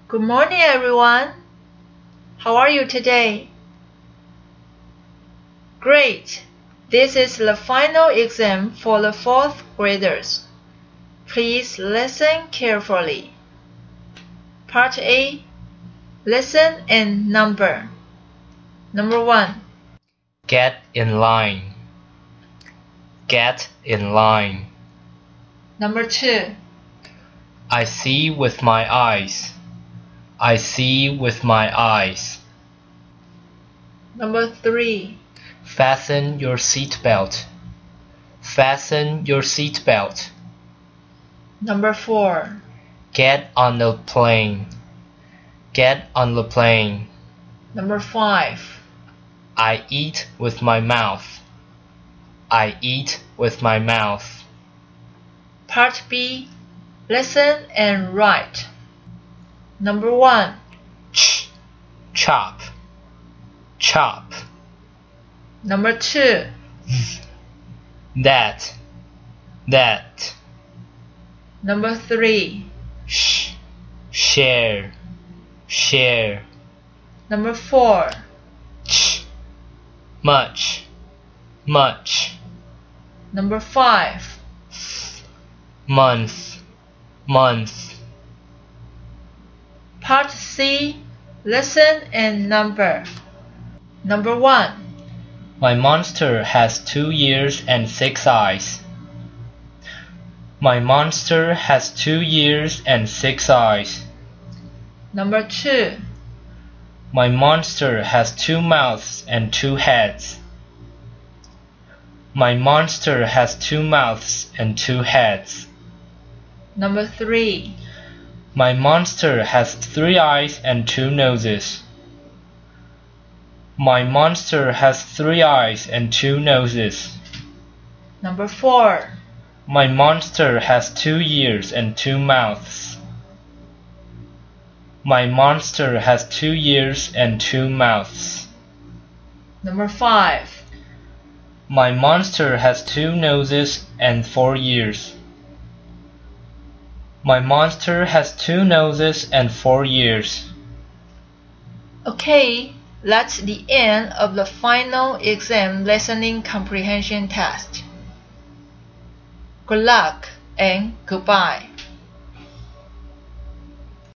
Good morning, everyone. How are you today? Great! This is the final exam for the 4th graders. Please listen carefully. Part A. Listen and number. Number 1. Get in line. Get in line. Number 2. I see with my eyes. I see with my eyes. Number 3. Fasten your seatbelt. Fasten your seatbelt. Number 4. Get on the plane. Get on the plane. Number 5. I eat with my mouth. I eat with my mouth. Part B. Listen and write. Number 1. Chop. Chop. Number 2. That. That. Number 3. Share. Share. Number 4. Much. Much. Number 5. Month. Month. Part C. Listen and number. Number 1. My monster has 2 ears and 6 eyes. My monster has 2 ears and 6 eyes. Number 2. My monster has 2 mouths and 2 heads. My monster has 2 mouths and 2 heads. Number 3. My monster has 3 eyes and 2 noses. My monster has 3 eyes and 2 noses. Number 4. My monster has 2 ears and 2 mouths. My monster has 2 ears and 2 mouths. Number 5. My monster has 2 noses and 4 ears. My monster has 2 noses and 4 ears. Okay, that's the end of the final exam listening comprehension test. Good luck and goodbye.